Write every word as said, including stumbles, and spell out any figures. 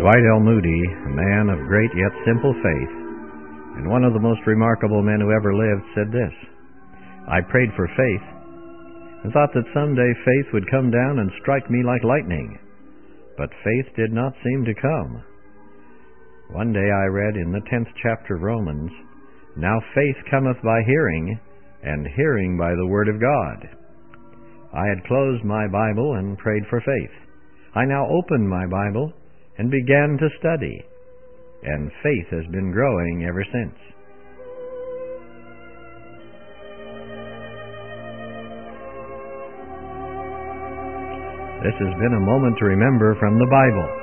Dwight L. Moody, a man of great yet simple faith, and one of the most remarkable men who ever lived, said this: "I prayed for faith and thought that someday faith would come down and strike me like lightning, but faith did not seem to come. One day I read in the tenth chapter of Romans, 'Now faith cometh by hearing, and hearing by the word of God.' I had closed my Bible and prayed for faith. I now opened my Bible and began to study, and faith has been growing ever since." This has been a moment to remember from the Bible.